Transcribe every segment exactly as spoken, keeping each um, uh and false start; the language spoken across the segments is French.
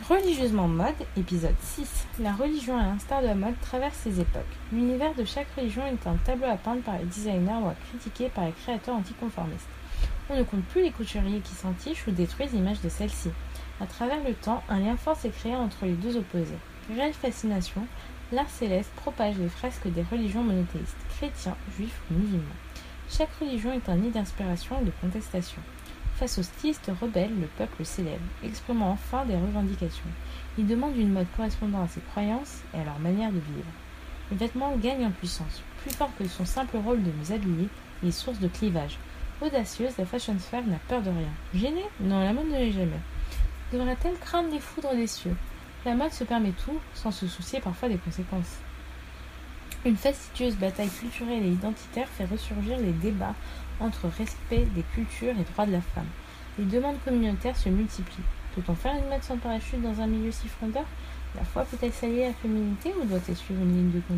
Religieusement mode, épisode six. La religion, à l'instar de la mode, traverse ses époques. L'univers de chaque religion est un tableau à peindre par les designers ou à critiquer par les créateurs anticonformistes. On ne compte plus les couturiers qui s'entichent ou détruisent l'image de celle-ci. À travers le temps, un lien fort s'est créé entre les deux opposés. Réelle fascination, l'art céleste propage les fresques des religions monothéistes, chrétiens, juifs ou musulmans. Chaque religion est un nid d'inspiration et de contestation. Face aux stylistes rebelles, le peuple célèbre, exprimant enfin des revendications. Il demande une mode correspondant à ses croyances et à leur manière de vivre. Le vêtement gagne en puissance. Plus fort que son simple rôle de nous habiller, il est source de clivage. Audacieuse, la fashion sphère n'a peur de rien. Gênée ? Non, la mode ne l'est jamais. Devrait-elle craindre les foudres des cieux ? La mode se permet tout, sans se soucier parfois des conséquences. Une fastidieuse bataille culturelle et identitaire fait ressurgir les débats entre respect des cultures et droits de la femme. Les demandes communautaires se multiplient. Peut-on faire une mode sans parachute dans un milieu si frondeur ? La foi peut-elle s'allier à la féminité ou doit-elle suivre une ligne de conduite ?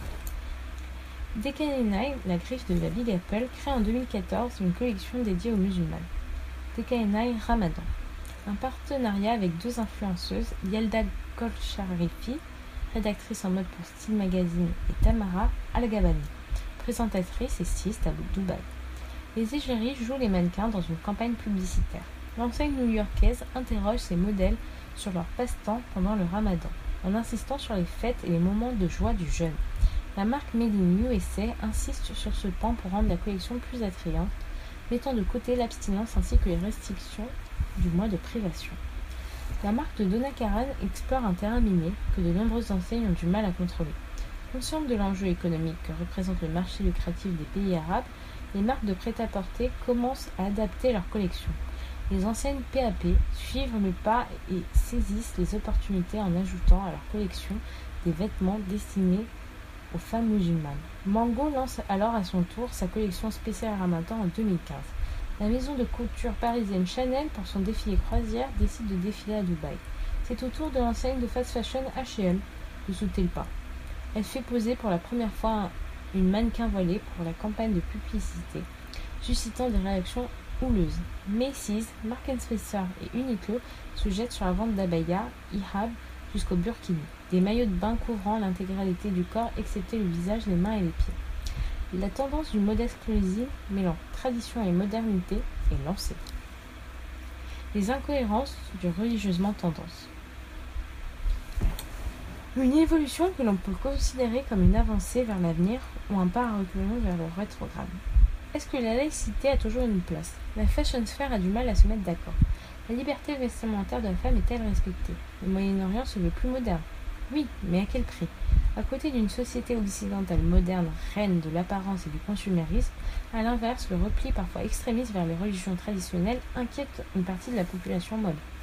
D K N Y, la griffe de la Big Apple, crée en deux mille quatorze une collection dédiée aux musulmanes. D K N Y Ramadan. Un partenariat avec deux influenceuses, Yelda Golsharifi, rédactrice en mode pour Style Magazine, et Tamara Al-Gabani, présentatrice et styliste à Dubaï. Les égéries jouent les mannequins dans une campagne publicitaire. L'enseigne new-yorkaise interroge ses modèles sur leur passe-temps pendant le ramadan, en insistant sur les fêtes et les moments de joie du jeûne. La marque Made in U S A insiste sur ce pan pour rendre la collection plus attrayante, mettant de côté l'abstinence ainsi que les restrictions du mois de privation. La marque de Donna Karan explore un terrain miné que de nombreuses enseignes ont du mal à contrôler. Conscientes de l'enjeu économique que représente le marché lucratif des pays arabes, les marques de prêt-à-porter commencent à adapter leurs collections. Les enseignes P A P suivent le pas et saisissent les opportunités en ajoutant à leur collection des vêtements destinés aux femmes musulmanes. Mango lance alors à son tour sa collection spéciale Ramadan en deux mille quinze. La maison de couture parisienne Chanel, pour son défilé croisière, décide de défiler à Dubaï. C'est au tour de l'enseigne de fast fashion H et M de sauter le pas. Elle fait poser pour la première fois une mannequin voilée pour la campagne de publicité, suscitant des réactions houleuses. Macy's, Marks and Spencer et Uniqlo se jettent sur la vente d'abayas, hijab jusqu'au burkini, des maillots de bain couvrant l'intégralité du corps excepté le visage, les mains et les pieds. La tendance du mode exclusive, mêlant tradition et modernité, est lancée. Les incohérences du religieusement tendance. Une évolution que l'on peut considérer comme une avancée vers l'avenir ou un pas à reculons vers le rétrograde. Est-ce que la laïcité a toujours une place ? La fashion sphère a du mal à se mettre d'accord. La liberté vestimentaire de la femme est-elle respectée ? Le Moyen-Orient se veut plus moderne. Oui, mais à quel prix ? À côté d'une société occidentale moderne, reine de l'apparence et du consumérisme, à l'inverse, le repli parfois extrémiste vers les religions traditionnelles inquiète une partie de la population mode.